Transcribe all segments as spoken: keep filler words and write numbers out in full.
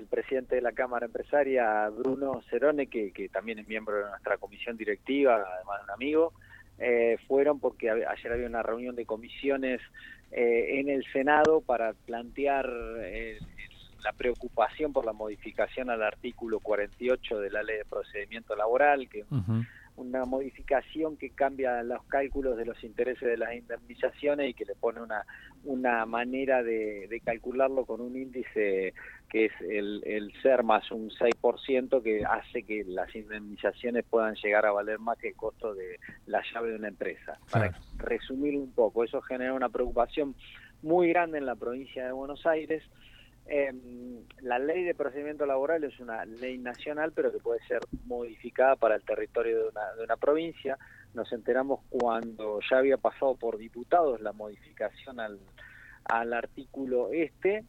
el presidente de la Cámara Empresaria, Bruno Cerone, que, que también es miembro de nuestra comisión directiva, además de un amigo, eh, fueron porque a, ayer había una reunión de comisiones eh, en el Senado para plantear eh, la preocupación por la modificación al artículo cuarenta y ocho de la Ley de Procedimiento Laboral, que uh-huh. una modificación que cambia los cálculos de los intereses de las indemnizaciones y que le pone una una manera de, de calcularlo con un índice que es el, el ser más un seis por ciento, que hace que las indemnizaciones puedan llegar a valer más que el costo de la llave de una empresa. Claro. Para resumir un poco, eso genera una preocupación muy grande en la provincia de Buenos Aires. Eh, la ley de procedimiento laboral es una ley nacional, pero que puede ser modificada para el territorio de una, de una provincia. Nos enteramos cuando ya había pasado por diputados la modificación al, al artículo este,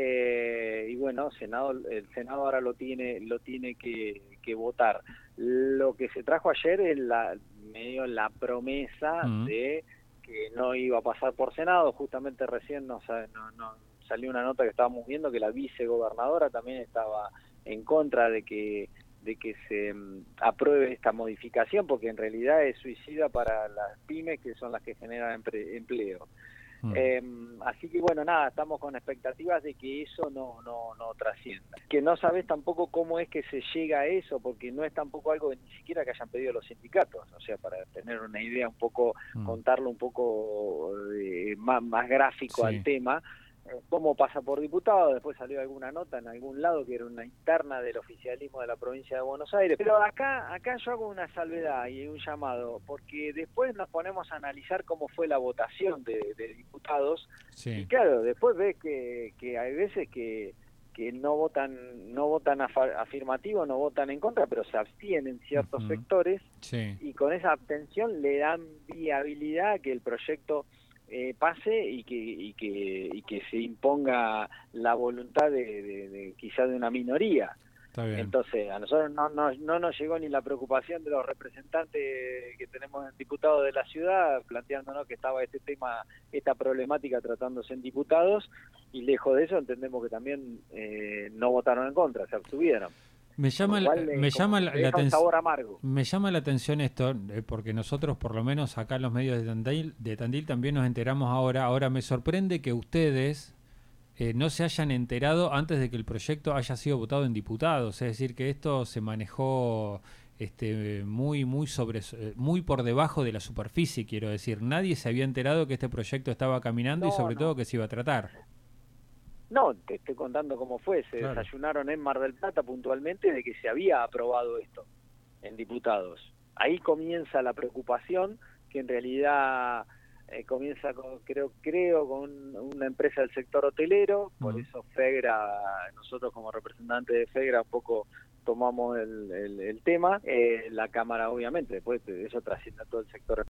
eh, y bueno, Senado, el Senado ahora lo tiene lo tiene que, que votar. Lo que se trajo ayer es la, medio la promesa uh-huh. de que no iba a pasar por Senado. Justamente recién nos, no, no, salió una nota que estábamos viendo que la vicegobernadora también estaba en contra de que de que se um, apruebe esta modificación, porque en realidad es suicida para las pymes, que son las que generan empre- empleo. Mm. Eh, así que bueno, nada, estamos con expectativas de que eso no no no trascienda. Que no sabes tampoco cómo es que se llega a eso, porque no es tampoco algo que ni siquiera que hayan pedido los sindicatos. O sea, para tener una idea un poco, mm. contarlo un poco eh, más, más gráfico sí. al tema, cómo pasa por diputado. Después salió alguna nota en algún lado que era una interna del oficialismo de la provincia de Buenos Aires. Pero acá acá yo hago una salvedad y un llamado, porque después nos ponemos a analizar cómo fue la votación de, de diputados. Sí. Y claro, después ves que, que hay veces que que no votan no votan afirmativo, no votan en contra, pero se abstienen ciertos uh-huh. sectores sí. y con esa abstención le dan viabilidad a que el proyecto Eh, pase y que y que y que se imponga la voluntad de, de, de quizás de una minoría. Está bien. Entonces a nosotros no, no no nos llegó ni la preocupación de los representantes que tenemos en diputados de la ciudad planteándonos que estaba este tema, esta problemática tratándose en diputados, y lejos de eso entendemos que también eh, no votaron en contra, se abstuvieron. Me llama, cual, eh, me, llama la, la aten- sabor amargo. me llama la atención esto, eh, porque nosotros, por lo menos acá en los medios de Tandil, de Tandil también nos enteramos ahora. Ahora me sorprende que ustedes eh, no se hayan enterado antes de que el proyecto haya sido votado en diputados. Es decir, que esto se manejó este, muy, muy, sobre, muy por debajo de la superficie, quiero decir. Nadie se había enterado que este proyecto estaba caminando no, y sobre no. todo que se iba a tratar. No, te estoy contando cómo fue. Se claro. desayunaron en Mar del Plata puntualmente de que se había aprobado esto en diputados. Ahí comienza la preocupación, que en realidad eh, comienza con, creo creo con una empresa del sector hotelero. Por uh-huh. eso FEGRA, nosotros como representantes de FEGRA un poco tomamos el, el, el tema. Eh, la Cámara obviamente, después de eso trasciende a todo el sector